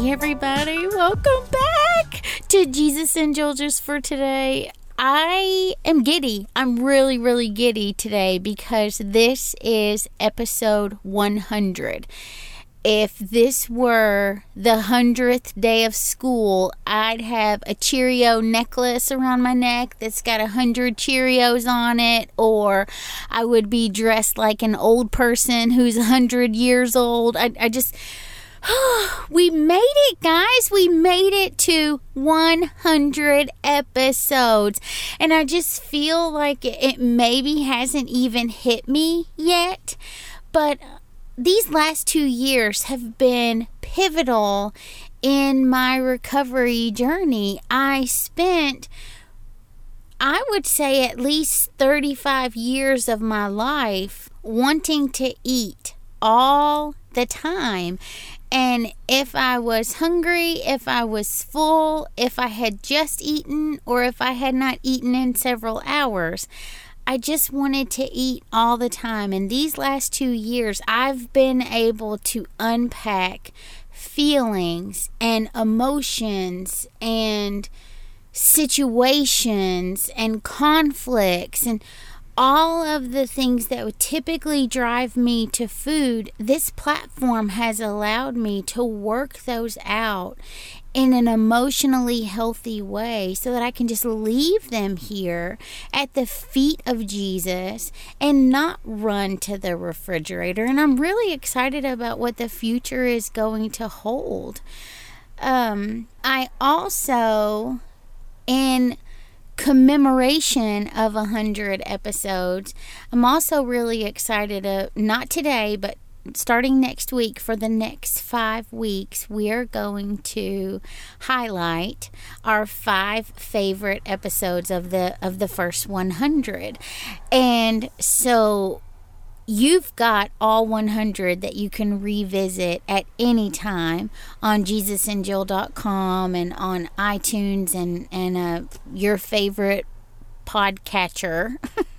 Hey everybody, welcome back to Jesus and Jolgers for today. I am giddy. I'm really giddy today because this is episode 100. If this were the 100th day of school, I'd have a Cheerio necklace around my neck that's got 100 Cheerios on it, or I would be dressed like an old person who's 100 years old. We made it, guys. We made it to 100 episodes. And I just feel like it maybe hasn't even hit me yet. But these last 2 years have been pivotal in my recovery journey. I spent, I would say, at least 35 years of my life wanting to eat all the time. And if I was hungry, if I was full, if I had just eaten, or if I had not eaten in several hours, I just wanted to eat all the time. And these last 2 years, I've been able to unpack feelings and emotions and situations and conflicts and all of the things that would typically drive me to food. This platform has allowed me to work those out in an emotionally healthy way so that I can just leave them here at the feet of Jesus and not run to the refrigerator. And I'm really excited about what the future is going to hold. I also, in commemoration of 100 episodes, I'm also really excited, not today, but starting next week, for the next 5 weeks, we are going to highlight our 5 favorite episodes of the first 100. And so you've got all 100 that you can revisit at any time on JesusandJill.com and on iTunes and your favorite podcatcher.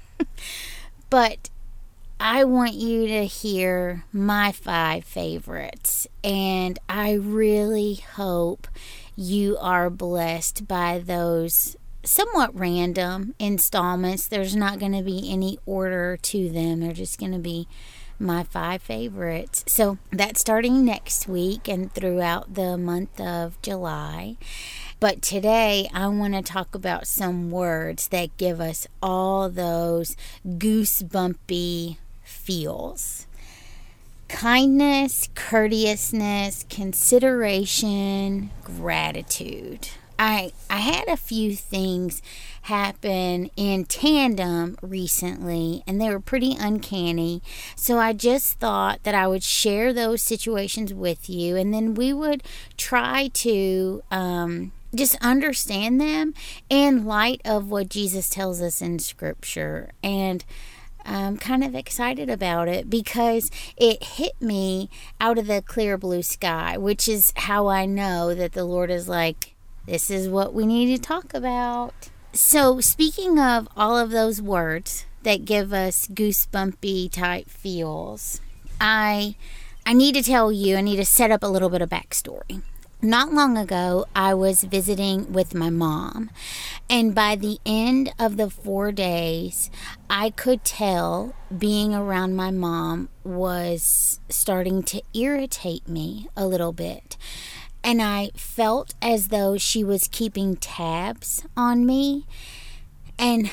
But I want you to hear my 5 favorites, and I really hope you are blessed by those somewhat random installments. There's not going to be any order to them. They're just going to be my 5 favorites. So that's starting next week and throughout the month of July. But today I want to talk about some words that give us all those goosebumpy feels. Kindness, courteousness, consideration, gratitude. I had a few things happen in tandem recently, and they were pretty uncanny. So I just thought that I would share those situations with you, and then we would try to just understand them in light of what Jesus tells us in Scripture. And I'm kind of excited about it because it hit me out of the clear blue sky, which is how I know that the Lord is like, this is what we need to talk about. So speaking of all of those words that give us goosebumpy type feels, I need to tell you, I need to set up a little bit of backstory. Not long ago, I was visiting with my mom, and by the end of the 4 days, I could tell being around my mom was starting to irritate me a little bit. And I felt as though she was keeping tabs on me. And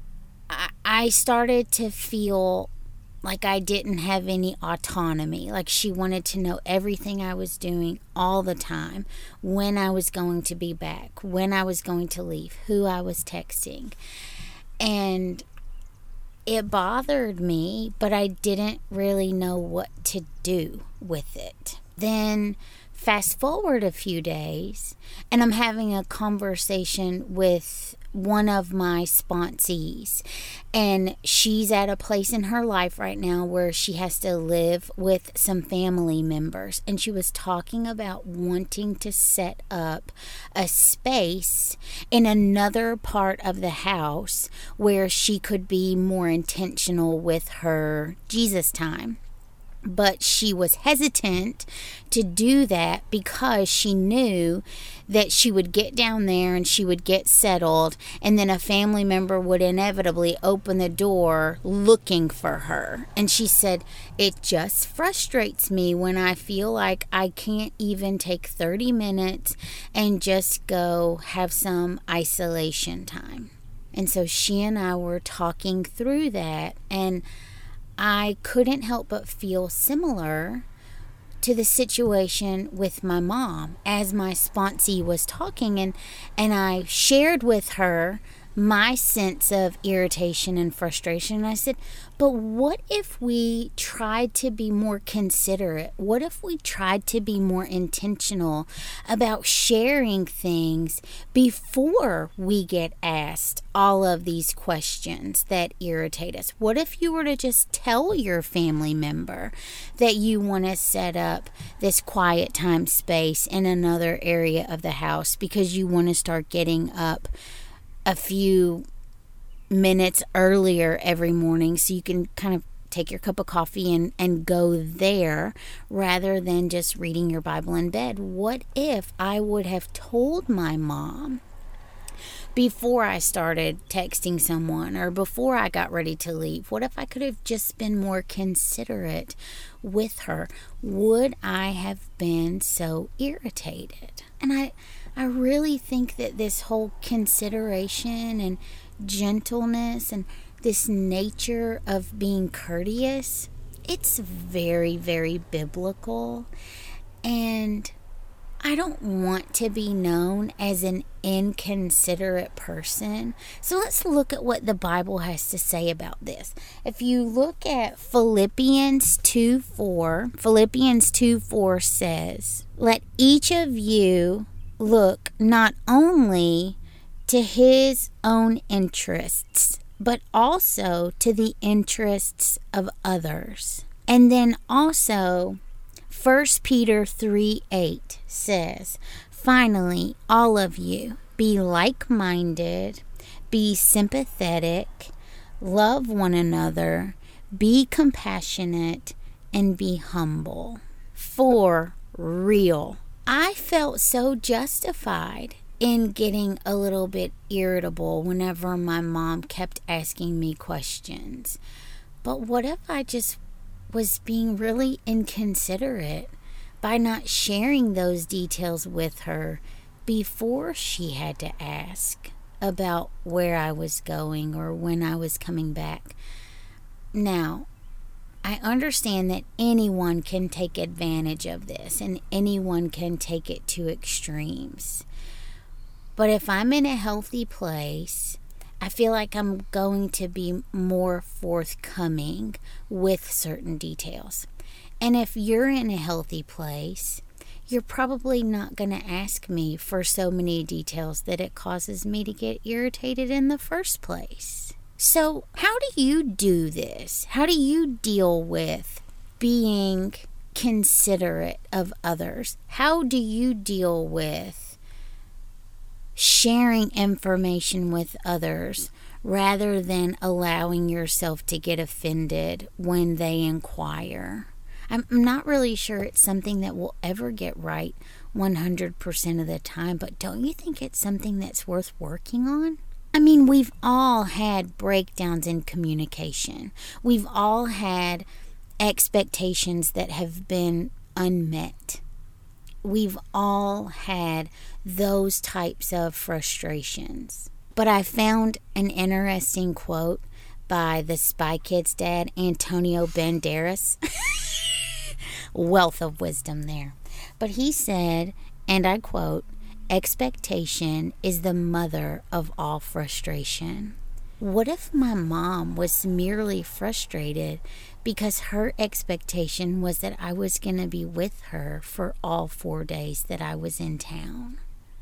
I started to feel like I didn't have any autonomy. Like she wanted to know everything I was doing all the time. When I was going to be back. When I was going to leave. Who I was texting. And it bothered me, but I didn't really know what to do with it. Then fast forward a few days, and I'm having a conversation with one of my sponsees, and she's at a place in her life right now where she has to live with some family members, and she was talking about wanting to set up a space in another part of the house where she could be more intentional with her Jesus time. But she was hesitant to do that because she knew that she would get down there and she would get settled, and then a family member would inevitably open the door looking for her. And she said, it just frustrates me when I feel like I can't even take 30 minutes and just go have some isolation time. And so she and I were talking through that, and I couldn't help but feel similar to the situation with my mom as my sponsee was talking, and I shared with her my sense of irritation and frustration. And I said, but what if we tried to be more considerate? What if we tried to be more intentional about sharing things before we get asked all of these questions that irritate us? What if you were to just tell your family member that you want to set up this quiet time space in another area of the house because you want to start getting up a few minutes earlier every morning so you can kind of take your cup of coffee and go there rather than just reading your Bible in bed? What if I would have told my mom before I started texting someone or before I got ready to leave? What if I could have just been more considerate with her? Would I have been so irritated? And I really think that this whole consideration and gentleness and this nature of being courteous, it's very, very biblical. And I don't want to be known as an inconsiderate person. So let's look at what the Bible has to say about this. If you look at Philippians 2:4 says, let each of you look not only to his own interests, but also to the interests of others. And then also 1 Peter 3:8 says, finally, all of you, be like-minded, be sympathetic, love one another, be compassionate, and be humble. For real. I felt so justified in getting a little bit irritable whenever my mom kept asking me questions. But what if I just was being really inconsiderate by not sharing those details with her before she had to ask about where I was going or when I was coming back? Now, I understand that anyone can take advantage of this and anyone can take it to extremes. But if I'm in a healthy place, I feel like I'm going to be more forthcoming with certain details. And if you're in a healthy place, you're probably not going to ask me for so many details that it causes me to get irritated in the first place. So how do you do this? How do you deal with being considerate of others? How do you deal with sharing information with others rather than allowing yourself to get offended when they inquire? I'm not really sure it's something that will ever get right 100% of the time, but don't you think it's something that's worth working on? I mean, we've all had breakdowns in communication. We've all had expectations that have been unmet. We've all had those types of frustrations. But I found an interesting quote by the Spy Kids dad, Antonio Banderas. Wealth of wisdom there. But he said, and I quote, expectation is the mother of all frustration. What if my mom was merely frustrated because her expectation was that I was going to be with her for all 4 days that I was in town?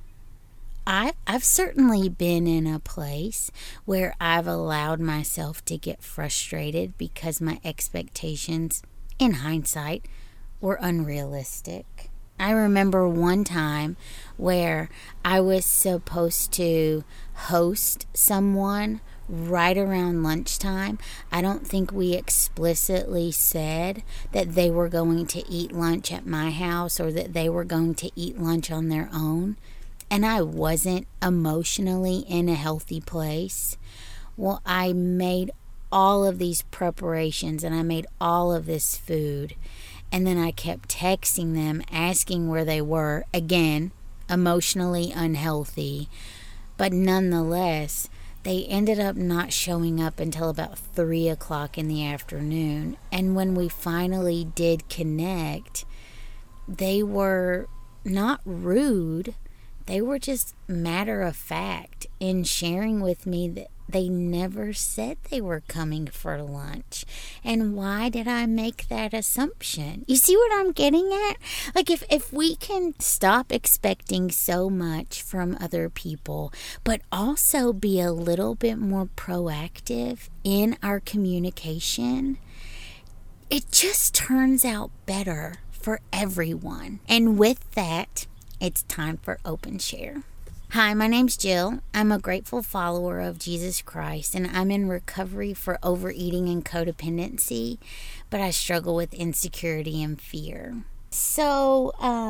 I've certainly been in a place where I've allowed myself to get frustrated because my expectations, in hindsight, were unrealistic. I remember one time where I was supposed to host someone right around lunchtime. I don't think we explicitly said that they were going to eat lunch at my house or that they were going to eat lunch on their own. And I wasn't emotionally in a healthy place. Well, I made all of these preparations and I made all of this food. And then I kept texting them, asking where they were. Again, emotionally unhealthy. But nonetheless, they ended up not showing up until about 3 o'clock in the afternoon. And when we finally did connect, they were not rude. They were just matter of fact in sharing with me that they never said they were coming for lunch. And why did I make that assumption? You see what I'm getting at? Like if we can stop expecting so much from other people, but also be a little bit more proactive in our communication, it just turns out better for everyone. And with that, it's time for Open Share. Hi, my name's Jill. I'm a grateful follower of Jesus Christ, and I'm in recovery for overeating and codependency, but I struggle with insecurity and fear. So,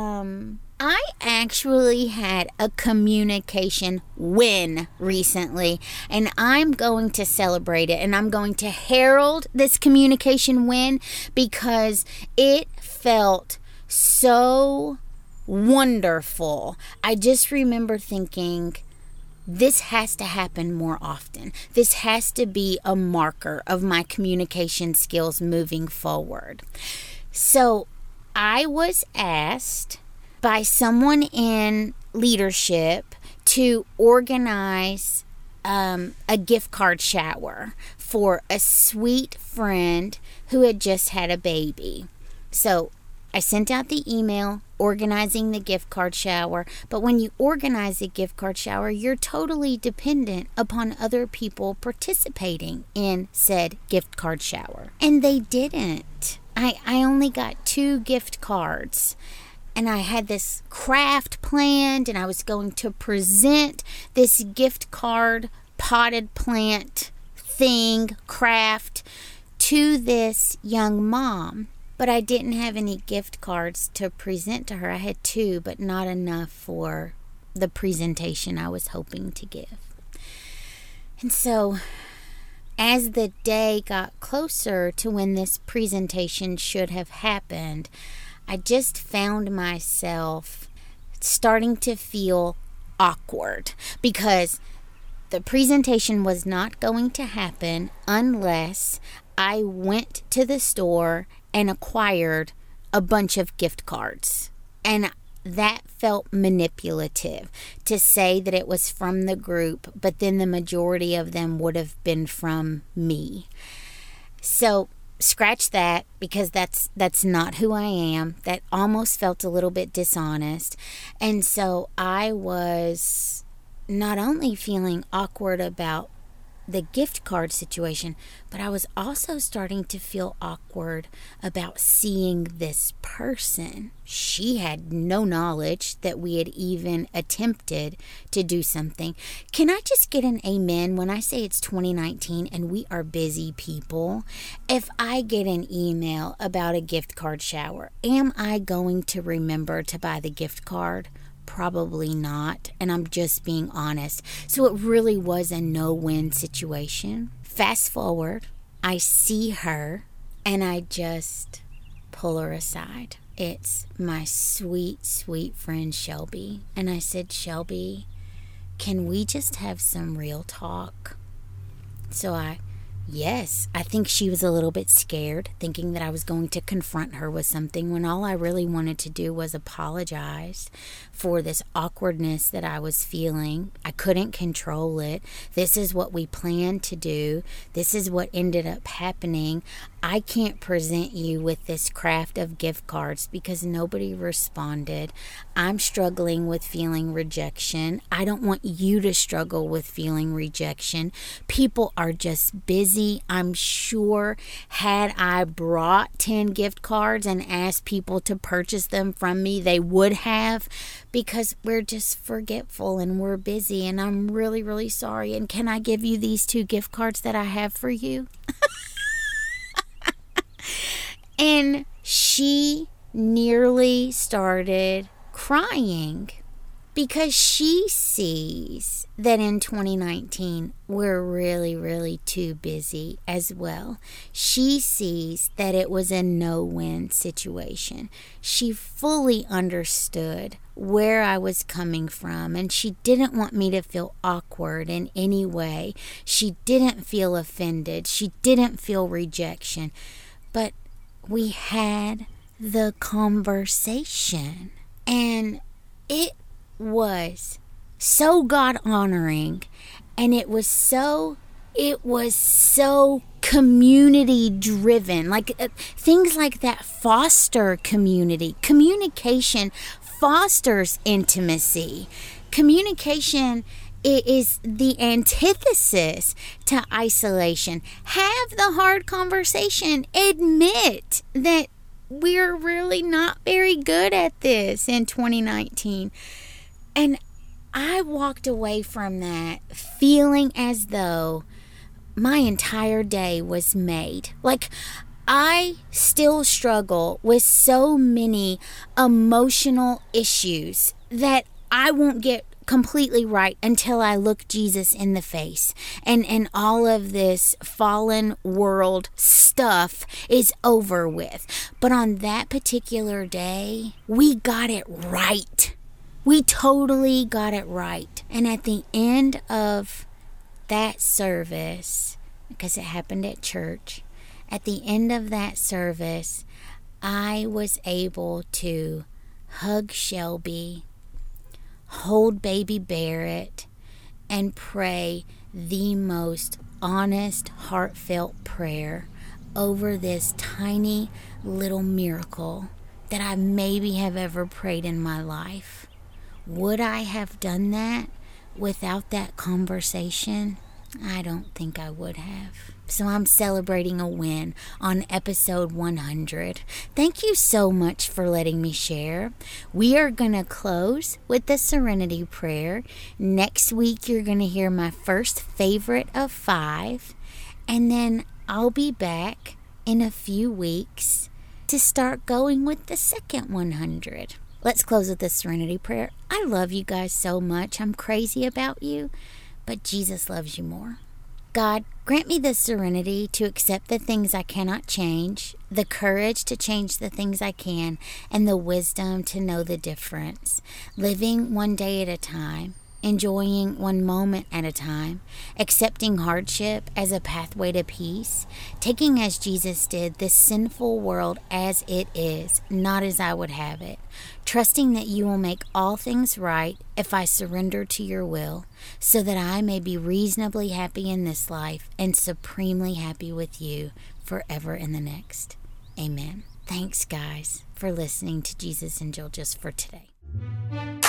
I actually had a communication win recently, and I'm going to celebrate it, and I'm going to herald this communication win because it felt so wonderful. I just remember thinking, this has to happen more often. This has to be a marker of my communication skills moving forward. So I was asked by someone in leadership to organize a gift card shower for a sweet friend who had just had a baby. So I sent out the email organizing the gift card shower, but when you organize a gift card shower, you're totally dependent upon other people participating in said gift card shower. And they didn't. I only got 2 gift cards. And I had this craft planned, and I was going to present this gift card potted plant thing, craft, to this young mom. But I didn't have any gift cards to present to her. I had 2, but not enough for the presentation I was hoping to give. And so, as the day got closer to when this presentation should have happened, I just found myself starting to feel awkward because the presentation was not going to happen unless I went to the store and acquired a bunch of gift cards. And that felt manipulative to say that it was from the group, but then the majority of them would have been from me. So scratch that, because that's not who I am. That almost felt a little bit dishonest. And so I was not only feeling awkward about the gift card situation, but I was also starting to feel awkward about seeing this person. She had no knowledge that we had even attempted to do something. Can I just get an amen when I say it's 2019 and we are busy people? If I get an email about a gift card shower, am I going to remember to buy the gift card? Probably not, and I'm just being honest. So it really was a no-win situation. Fast forward, I see her, and I just pull her aside. It's my sweet, sweet friend Shelby. And I said, Shelby, can we just have some real talk? Yes, I think she was a little bit scared, thinking that I was going to confront her with something when all I really wanted to do was apologize for this awkwardness that I was feeling. I couldn't control it. This is what we planned to do. This is what ended up happening. I can't present you with this craft of gift cards because nobody responded. I'm struggling with feeling rejection. I don't want you to struggle with feeling rejection. People are just busy. I'm sure had I brought 10 gift cards and asked people to purchase them from me, they would have, because we're just forgetful and we're busy, and I'm really, really sorry. And can I give you these 2 gift cards that I have for you? And she nearly started crying because she sees that in 2019 we're really, really too busy as well. She sees that it was a no-win situation. She fully understood where I was coming from, and she didn't want me to feel awkward in any way. She didn't feel offended. She didn't feel rejection. But we had the conversation, and it was so God honoring, and it was so community driven. Like things like that foster community. Communication fosters intimacy. Communication is the antithesis to isolation. Have the hard conversation. Admit that we're really not very good at this in 2019. And I walked away from that feeling as though my entire day was made. Like, I still struggle with so many emotional issues that I won't get completely right until I look Jesus in the face and all of this fallen world stuff is over with. But on that particular day, we got it right. We totally got it right. And at the end of that service, because it happened at church, at the end of that service, I was able to hug Shelby, hold baby Barrett, and pray the most honest, heartfelt prayer over this tiny little miracle that I maybe have ever prayed in my life. Would I have done that without that conversation? I don't think I would have. So I'm celebrating a win on episode 100. Thank you so much for letting me share. We are going to close with the Serenity Prayer. Next week, you're going to hear my first favorite of 5. And then I'll be back in a few weeks to start going with the second 100. Let's close with the Serenity Prayer. I love you guys so much. I'm crazy about you, but Jesus loves you more. God, grant me the serenity to accept the things I cannot change, the courage to change the things I can, and the wisdom to know the difference. Living one day at a time, enjoying one moment at a time, accepting hardship as a pathway to peace, taking as Jesus did this sinful world as it is, not as I would have it, trusting that you will make all things right if I surrender to your will, so that I may be reasonably happy in this life and supremely happy with you forever in the next. Amen. Thanks, guys, for listening to Jesus and Jill just for today.